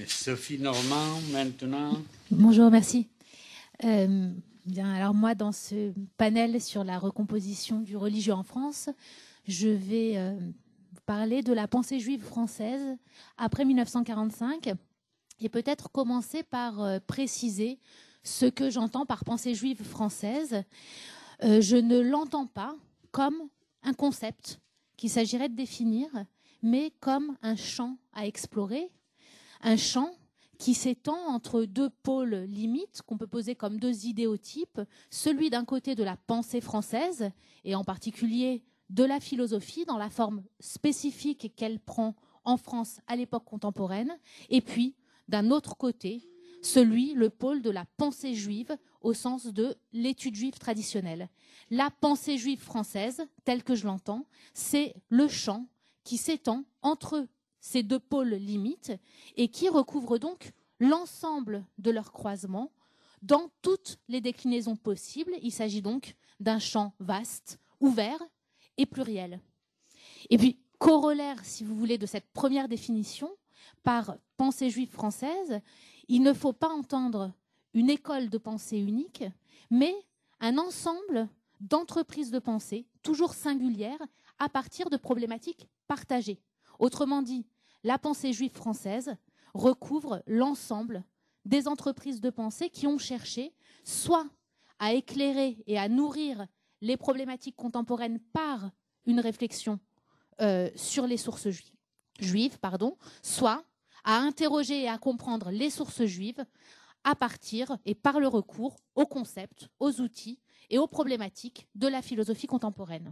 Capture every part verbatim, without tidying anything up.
Sophie Normand, maintenant. Bonjour, merci. Euh, bien, alors moi, dans ce panel sur la recomposition du religieux en France, je vais euh, parler de la pensée juive française après mille neuf cent quarante-cinq et peut-être commencer par euh, préciser ce que j'entends par pensée juive française. Euh, je ne l'entends pas comme un concept qu'il s'agirait de définir, mais comme un champ à explorer, un champ qui s'étend entre deux pôles limites qu'on peut poser comme deux idéotypes, celui d'un côté de la pensée française, et en particulier de la philosophie dans la forme spécifique qu'elle prend en France à l'époque contemporaine, et puis d'un autre côté, celui, le pôle de la pensée juive au sens de l'étude juive traditionnelle. La pensée juive française, telle que je l'entends, c'est le champ qui s'étend entre ces deux pôles limites et qui recouvre donc l'ensemble de leur croisement dans toutes les déclinaisons possibles. Il s'agit donc d'un champ vaste, ouvert et pluriel. Et puis, corollaire, si vous voulez, de cette première définition, par pensée juive française, il ne faut pas entendre une école de pensée unique, mais un ensemble d'entreprises de pensée, toujours singulières, à partir de problématiques partagées. Autrement dit, la pensée juive française recouvre l'ensemble des entreprises de pensée qui ont cherché soit à éclairer et à nourrir les problématiques contemporaines par une réflexion euh, sur les sources juives, juives pardon, soit à interroger et à comprendre les sources juives à partir et par le recours aux concepts, aux outils et aux problématiques de la philosophie contemporaine.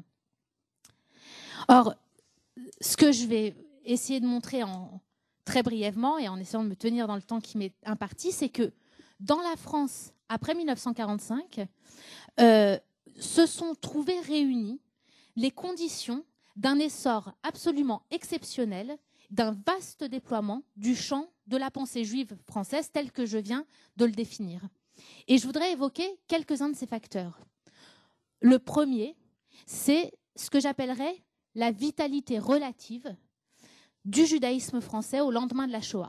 Or, ce que je vais essayer de montrer en, très brièvement et en essayant de me tenir dans le temps qui m'est imparti, c'est que dans la France, après mille neuf cent quarante-cinq, euh, se sont trouvées réunies les conditions d'un essor absolument exceptionnel, d'un vaste déploiement du champ de la pensée juive française tel que je viens de le définir. Et je voudrais évoquer quelques-uns de ces facteurs. Le premier, c'est ce que j'appellerais la vitalité relative du judaïsme français au lendemain de la Shoah.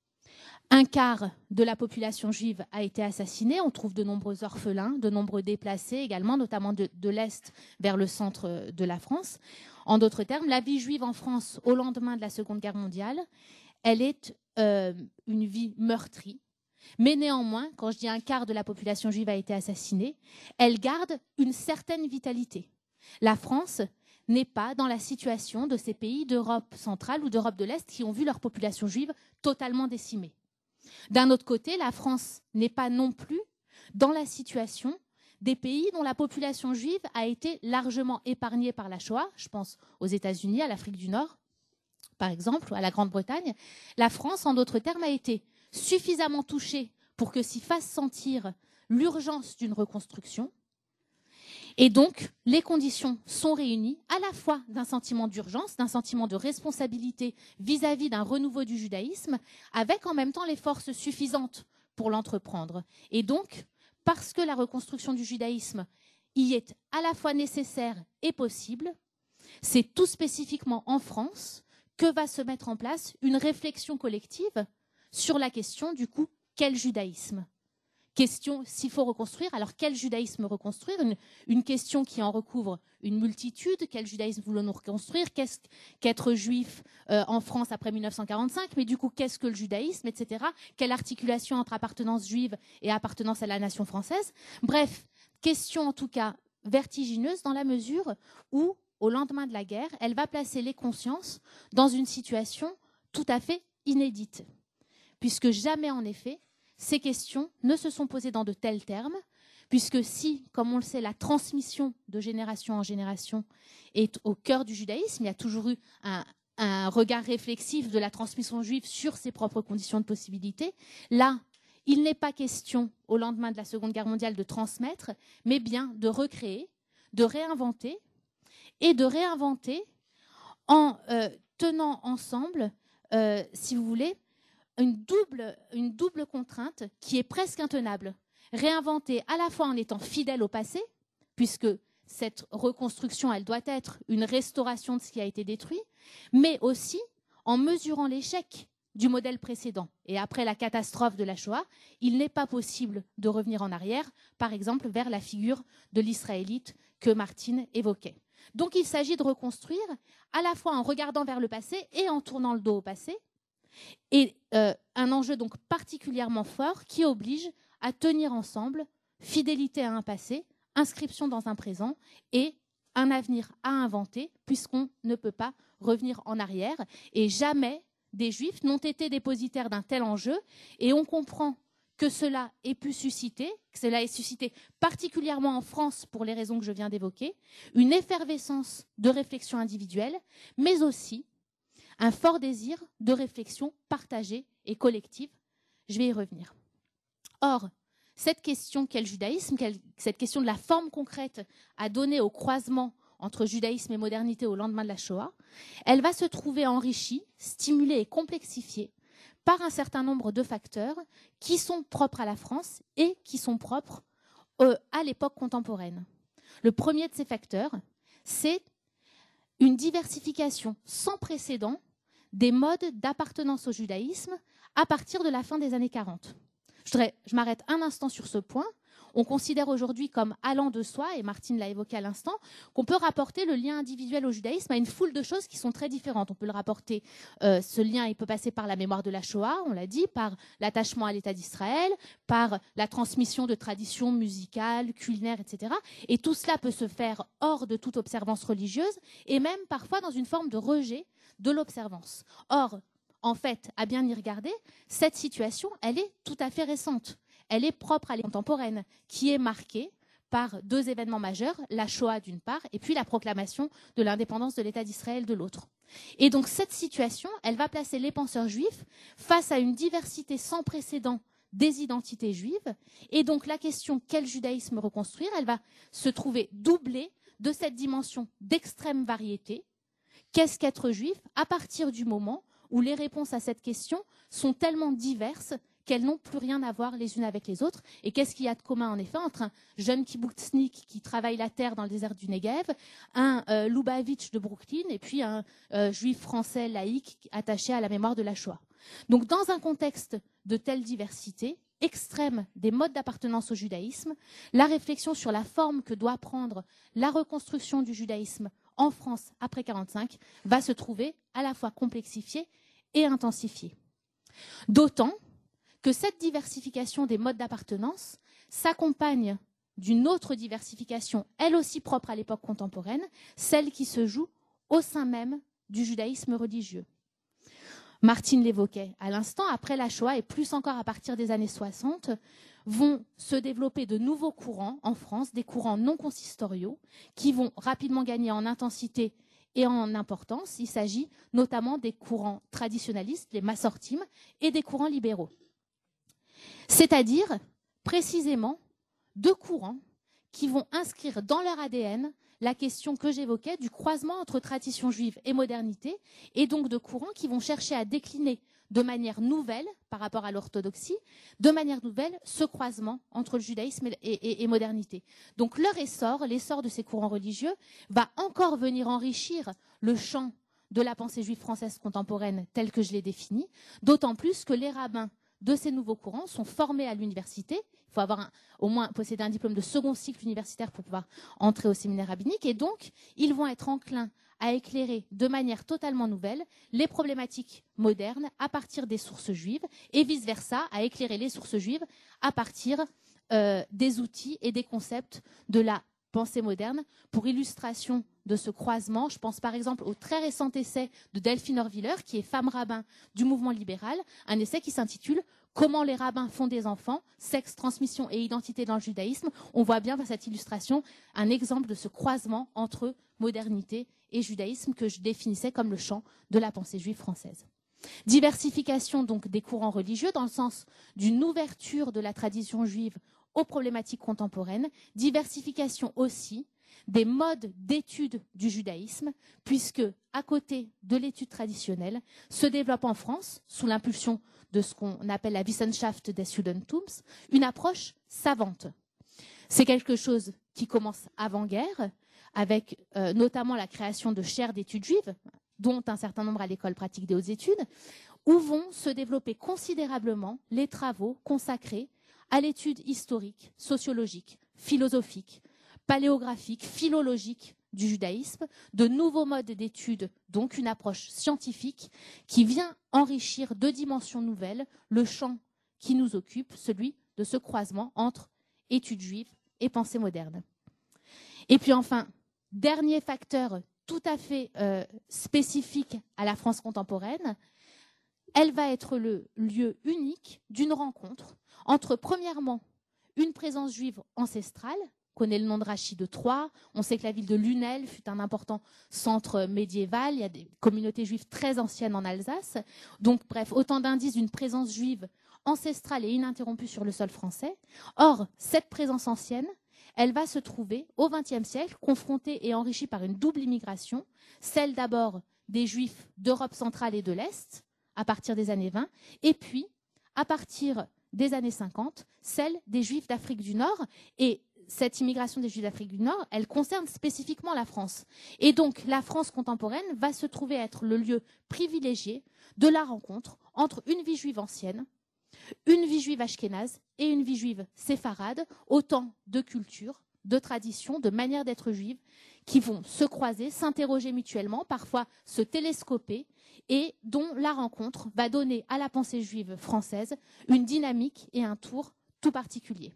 Un quart de la population juive a été assassinée. On trouve de nombreux orphelins, de nombreux déplacés également, notamment de, de l'Est vers le centre de la France. En d'autres termes, la vie juive en France au lendemain de la Seconde Guerre mondiale, elle est euh, une vie meurtrie. Mais néanmoins, quand je dis un quart de la population juive a été assassinée, elle garde une certaine vitalité. La France n'est pas dans la situation de ces pays d'Europe centrale ou d'Europe de l'Est qui ont vu leur population juive totalement décimée. D'un autre côté, la France n'est pas non plus dans la situation des pays dont la population juive a été largement épargnée par la Shoah. Je pense aux États-Unis, à l'Afrique du Nord, par exemple, ou à la Grande-Bretagne. La France, en d'autres termes, a été suffisamment touchée pour que s'y fasse sentir l'urgence d'une reconstruction. Et donc, les conditions sont réunies à la fois d'un sentiment d'urgence, d'un sentiment de responsabilité vis-à-vis d'un renouveau du judaïsme, avec en même temps les forces suffisantes pour l'entreprendre. Et donc, parce que la reconstruction du judaïsme y est à la fois nécessaire et possible, c'est tout spécifiquement en France que va se mettre en place une réflexion collective sur la question du coup, quel judaïsme ? Question, s'il faut reconstruire, alors quel judaïsme reconstruire ? une, une question qui en recouvre une multitude. Quel judaïsme voulons-nous reconstruire ? Qu'est-ce qu'être juif euh, en France après mille neuf cent quarante-cinq ? Mais du coup, qu'est-ce que le judaïsme, et cetera. Quelle articulation entre appartenance juive et appartenance à la nation française ? Bref, question en tout cas vertigineuse dans la mesure où, au lendemain de la guerre, elle va placer les consciences dans une situation tout à fait inédite. Puisque jamais, en effet, ces questions ne se sont posées dans de tels termes, puisque si, comme on le sait, la transmission de génération en génération est au cœur du judaïsme, il y a toujours eu un, un regard réflexif de la transmission juive sur ses propres conditions de possibilité. Là, il n'est pas question, au lendemain de la Seconde Guerre mondiale, de transmettre, mais bien de recréer, de réinventer, et de réinventer en euh, tenant ensemble, euh, si vous voulez, Une double, une double contrainte qui est presque intenable. Réinventer à la fois en étant fidèle au passé, puisque cette reconstruction, elle doit être une restauration de ce qui a été détruit, mais aussi en mesurant l'échec du modèle précédent. Et après la catastrophe de la Shoah, il n'est pas possible de revenir en arrière, par exemple vers la figure de l'Israélite que Martine évoquait. Donc il s'agit de reconstruire à la fois en regardant vers le passé et en tournant le dos au passé, et euh, un enjeu donc particulièrement fort qui oblige à tenir ensemble fidélité à un passé, inscription dans un présent et un avenir à inventer, puisqu'on ne peut pas revenir en arrière. Et jamais des Juifs n'ont été dépositaires d'un tel enjeu, et on comprend que cela ait pu susciter, que cela ait suscité particulièrement en France pour les raisons que je viens d'évoquer, une effervescence de réflexion individuelle, mais aussi un fort désir de réflexion partagée et collective. Je vais y revenir. Or, cette question qu'est le judaïsme, cette question de la forme concrète à donner au croisement entre judaïsme et modernité au lendemain de la Shoah, elle va se trouver enrichie, stimulée et complexifiée par un certain nombre de facteurs qui sont propres à la France et qui sont propres euh, à l'époque contemporaine. Le premier de ces facteurs, c'est une diversification sans précédent des modes d'appartenance au judaïsme à partir de la fin des années quarante. Je, voudrais, je m'arrête un instant sur ce point. On considère aujourd'hui comme allant de soi, et Martine l'a évoqué à l'instant, qu'on peut rapporter le lien individuel au judaïsme à une foule de choses qui sont très différentes. On peut le rapporter, euh, ce lien, il peut passer par la mémoire de la Shoah, on l'a dit, par l'attachement à l'État d'Israël, par la transmission de traditions musicales, culinaires, et cetera. Et tout cela peut se faire hors de toute observance religieuse, et même parfois dans une forme de rejet de l'observance. Or, en fait, à bien y regarder, cette situation, elle est tout à fait récente. Elle est propre à l'époque contemporaine, qui est marquée par deux événements majeurs, la Shoah d'une part, et puis la proclamation de l'indépendance de l'État d'Israël de l'autre. Et donc cette situation, elle va placer les penseurs juifs face à une diversité sans précédent des identités juives, et donc la question quel judaïsme reconstruire, elle va se trouver doublée de cette dimension d'extrême variété. Qu'est-ce qu'être juif à partir du moment où les réponses à cette question sont tellement diverses qu'elles n'ont plus rien à voir les unes avec les autres. Et qu'est-ce qu'il y a de commun, en effet, entre un jeune kibbutznik qui travaille la terre dans le désert du Negev, un euh, Lubavitch de Brooklyn, et puis un euh, juif français laïque attaché à la mémoire de la Shoah. Donc, dans un contexte de telle diversité extrême des modes d'appartenance au judaïsme, la réflexion sur la forme que doit prendre la reconstruction du judaïsme en France après quarante-cinq va se trouver à la fois complexifiée et intensifiée. D'autant que cette diversification des modes d'appartenance s'accompagne d'une autre diversification, elle aussi propre à l'époque contemporaine, celle qui se joue au sein même du judaïsme religieux. Martine l'évoquait à l'instant, après la Shoah et plus encore à partir des années soixante, vont se développer de nouveaux courants en France, des courants non consistoriaux, qui vont rapidement gagner en intensité et en importance. Il s'agit notamment des courants traditionnalistes, les massortim, et des courants libéraux. C'est-à-dire, précisément, deux courants qui vont inscrire dans leur A D N la question que j'évoquais du croisement entre tradition juive et modernité, et donc de courants qui vont chercher à décliner de manière nouvelle, par rapport à l'orthodoxie, de manière nouvelle, ce croisement entre le judaïsme et, et, et modernité. Donc leur essor, l'essor de ces courants religieux, va encore venir enrichir le champ de la pensée juive française contemporaine telle que je l'ai définie, d'autant plus que les rabbins de ces nouveaux courants sont formés à l'université. Il faut avoir un, au moins posséder un diplôme de second cycle universitaire pour pouvoir entrer au séminaire rabbinique. Et donc, ils vont être enclins à éclairer de manière totalement nouvelle les problématiques modernes à partir des sources juives et vice-versa, à éclairer les sources juives à partir euh, des outils et des concepts de la pensée moderne. Pour illustration de ce croisement, je pense par exemple au très récent essai de Delphine Horviller, qui est femme rabbin du mouvement libéral, un essai qui s'intitule « Comment les rabbins font des enfants, sexe, transmission et identité dans le judaïsme ». On voit bien dans cette illustration un exemple de ce croisement entre modernité et judaïsme que je définissais comme le champ de la pensée juive française. Diversification donc des courants religieux dans le sens d'une ouverture de la tradition juive aux problématiques contemporaines, diversification aussi des modes d'étude du judaïsme, puisque à côté de l'étude traditionnelle se développe en France, sous l'impulsion de ce qu'on appelle la Wissenschaft des Judentums, une approche savante. C'est quelque chose qui commence avant-guerre, avec euh, notamment la création de chaires d'études juives, dont un certain nombre à l'école pratique des hautes études, où vont se développer considérablement les travaux consacrés à l'étude historique, sociologique, philosophique, paléographique, philologique du judaïsme, de nouveaux modes d'étude, donc une approche scientifique qui vient enrichir de dimensions nouvelles le champ qui nous occupe, celui de ce croisement entre études juives et pensée moderne. Et puis enfin, dernier facteur tout à fait euh, spécifique à la France contemporaine, elle va être le lieu unique d'une rencontre entre, premièrement, une présence juive ancestrale. On connaît le nom de Rachid de Troyes, on sait que la ville de Lunel fut un important centre médiéval, il y a des communautés juives très anciennes en Alsace. Donc, bref, autant d'indices d'une présence juive ancestrale et ininterrompue sur le sol français. Or, cette présence ancienne, elle va se trouver au vingtième siècle, confrontée et enrichie par une double immigration, celle d'abord des Juifs d'Europe centrale et de l'Est, à partir des années vingt, et puis, à partir des années cinquante, celle des Juifs d'Afrique du Nord. Et cette immigration des Juifs d'Afrique du Nord, elle concerne spécifiquement la France. Et donc, la France contemporaine va se trouver être le lieu privilégié de la rencontre entre une vie juive ancienne, une vie juive ashkénaze et une vie juive séfarade, autant de cultures, de traditions, de manières d'être juives qui vont se croiser, s'interroger mutuellement, parfois se télescoper, et dont la rencontre va donner à la pensée juive française une dynamique et un tour tout particulier.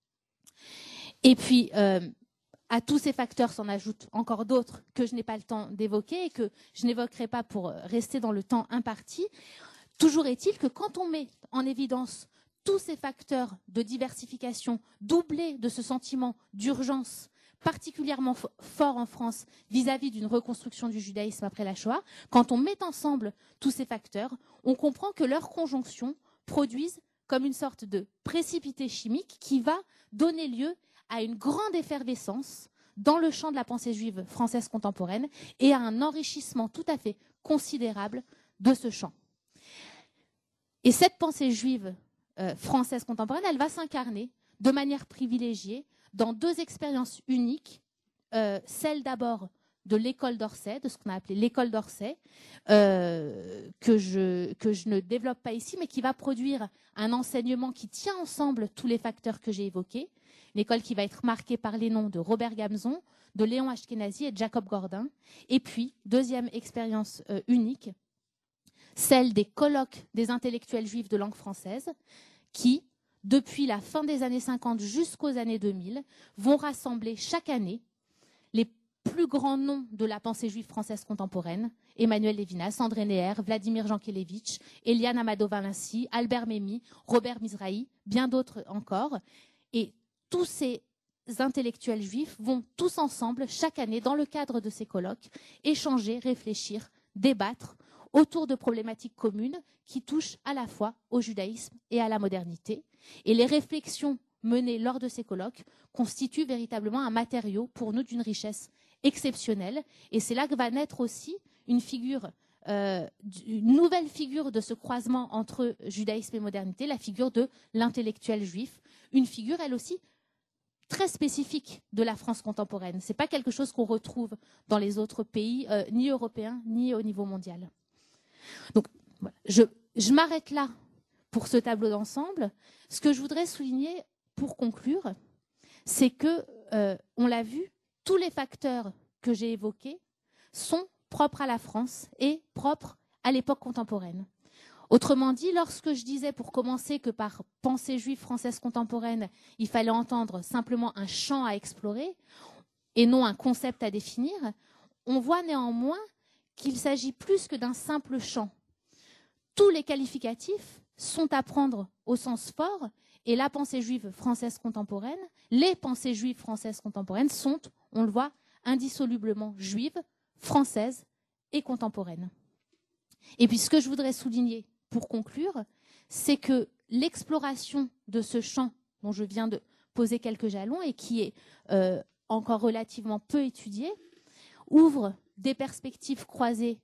Et puis, euh, à tous ces facteurs s'en ajoutent encore d'autres que je n'ai pas le temps d'évoquer et que je n'évoquerai pas pour rester dans le temps imparti. Toujours est-il que quand on met en évidence tous ces facteurs de diversification, doublés de ce sentiment d'urgence particulièrement fort en France vis-à-vis d'une reconstruction du judaïsme après la Shoah, quand on met ensemble tous ces facteurs, on comprend que leurs conjonctions produisent comme une sorte de précipité chimique qui va donner lieu à une grande effervescence dans le champ de la pensée juive française contemporaine et à un enrichissement tout à fait considérable de ce champ. Et cette pensée juive euh, française contemporaine, elle va s'incarner de manière privilégiée dans deux expériences uniques, euh, celle d'abord de l'école d'Orsay, de ce qu'on a appelé l'école d'Orsay, euh, que, je, que je ne développe pas ici, mais qui va produire un enseignement qui tient ensemble tous les facteurs que j'ai évoqués, une école qui va être marquée par les noms de Robert Gamzon, de Léon Ashkenazi et de Jacob Gordin, et puis, deuxième expérience euh, unique, celle des colloques des intellectuels juifs de langue française, qui, depuis la fin des années cinquante jusqu'aux années deux mille, vont rassembler chaque année les plus grands noms de la pensée juive française contemporaine, Emmanuel Levinas, André Neher, Vladimir Jankélévitch, Eliane Amado-Valency, Albert Memmi, Robert Mizrahi, bien d'autres encore. Et tous ces intellectuels juifs vont tous ensemble, chaque année, dans le cadre de ces colloques, échanger, réfléchir, débattre autour de problématiques communes qui touchent à la fois au judaïsme et à la modernité. Et les réflexions menées lors de ces colloques constituent véritablement un matériau pour nous d'une richesse exceptionnelle. Et c'est là que va naître aussi une figure, euh, une nouvelle figure de ce croisement entre judaïsme et modernité, la figure de l'intellectuel juif, une figure elle aussi très spécifique de la France contemporaine. Ce n'est pas quelque chose qu'on retrouve dans les autres pays, euh, ni européens, ni au niveau mondial. Donc, voilà. je, je m'arrête là pour ce tableau d'ensemble. Ce que je voudrais souligner pour conclure, c'est que, euh, on l'a vu, tous les facteurs que j'ai évoqués sont propres à la France et propres à l'époque contemporaine. Autrement dit, lorsque je disais pour commencer que par pensée juive française contemporaine, il fallait entendre simplement un champ à explorer et non un concept à définir, on voit néanmoins qu'il s'agit plus que d'un simple champ. Tous les qualificatifs sont à prendre au sens fort et la pensée juive française contemporaine, les pensées juives françaises contemporaines sont, on le voit, indissolublement juives, françaises et contemporaines. Et puis ce que je voudrais souligner pour conclure, c'est que l'exploration de ce champ dont je viens de poser quelques jalons et qui est euh, encore relativement peu étudié, ouvre des perspectives croisées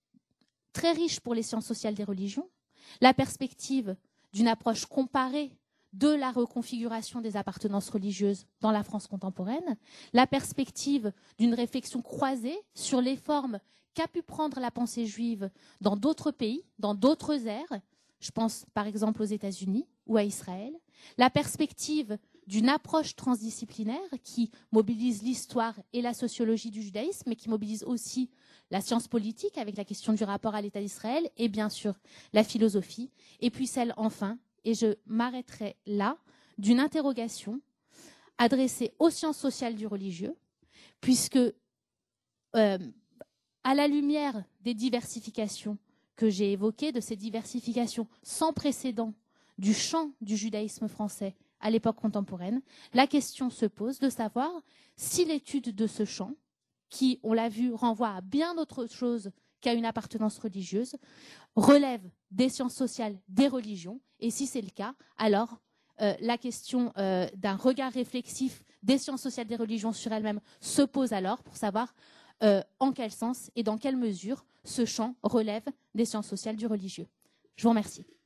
très riches pour les sciences sociales des religions, la perspective d'une approche comparée de la reconfiguration des appartenances religieuses dans la France contemporaine, la perspective d'une réflexion croisée sur les formes qu'a pu prendre la pensée juive dans d'autres pays, dans d'autres ères. Je pense par exemple aux États-Unis ou à Israël. La perspective d'une approche transdisciplinaire qui mobilise l'histoire et la sociologie du judaïsme, mais qui mobilise aussi la science politique avec la question du rapport à l'État d'Israël et bien sûr la philosophie. Et puis celle enfin, et je m'arrêterai là, d'une interrogation adressée aux sciences sociales du religieux, puisque euh, à la lumière des diversifications que j'ai évoquées, de ces diversifications sans précédent du champ du judaïsme français à l'époque contemporaine, la question se pose de savoir si l'étude de ce champ, qui, on l'a vu, renvoie à bien autre chose qu'à une appartenance religieuse, relève des sciences sociales, des religions, et si c'est le cas, alors euh, la question euh, d'un regard réflexif des sciences sociales, des religions sur elles-mêmes se pose alors pour savoir euh, en quel sens et dans quelle mesure ce champ relève des sciences sociales du religieux. Je vous remercie.